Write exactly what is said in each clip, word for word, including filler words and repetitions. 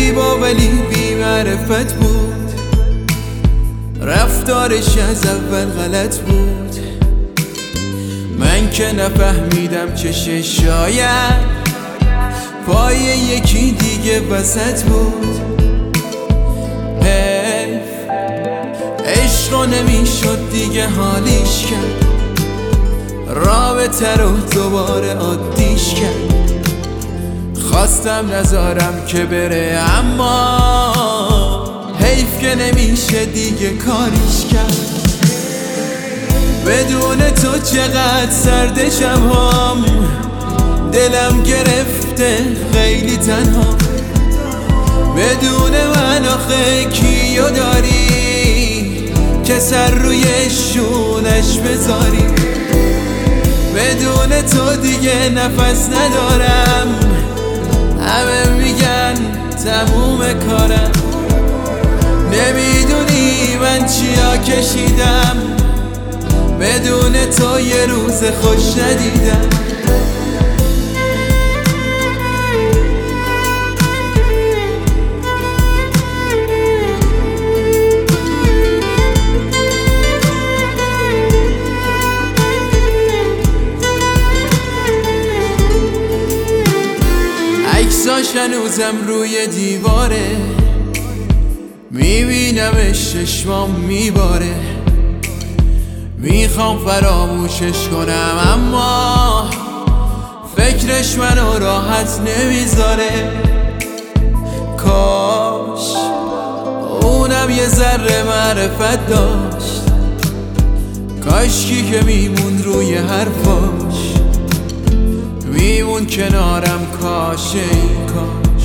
زیبا ولی بی معرفت بود، رفتارش از اول غلط بود. من که نفهمیدم چه شاید پای یکی دیگه وسط بود. حیف عشقا نمیشد دیگه حالیش کرد، رابطه رو دوباره عادیش کرد. خواستم نذارم که بره اما حیف که نمیشه دیگه کاریش کرد. بدون تو چقدر سرد شب‌هام، دلم گرفته خیلی تنها. بدون من آخه کیو داری که سر روی شونش بذاری؟ بدون تو دیگه نفس ندارم، همه میگن تموم کارم. نمیدونی من چیا کشیدم، بدون تو یه روز خوش ندیدم. عکساش هنوزم روی دیواره، میبینمش چشمام میباره. میخوام فراموشش کنم اما فکرش منو راحت نمیذاره. کاش اونم یه ذره معرفت داشت، کاشکی که میمون روی حرفاش، میمون کنارم. کاش ای کاش.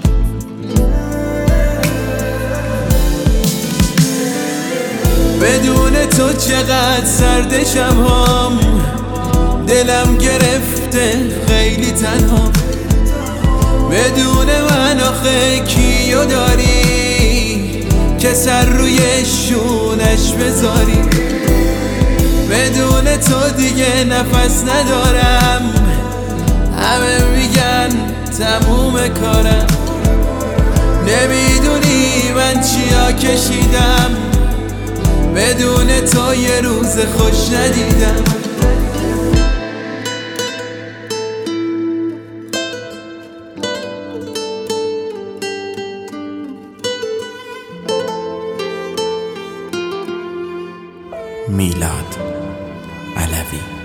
بدون تو چقدر سرد شب‌هام، دلم گرفته خیلی تنها. بدون من آخه کیو داری که سر روی شونش بذاری؟ بدون تو دیگه نفس ندارم، همه میگن تموم کارم. نمیدونی من چیا کشیدم، بدون تو یه روز خوش ندیدم. میلاد علوی.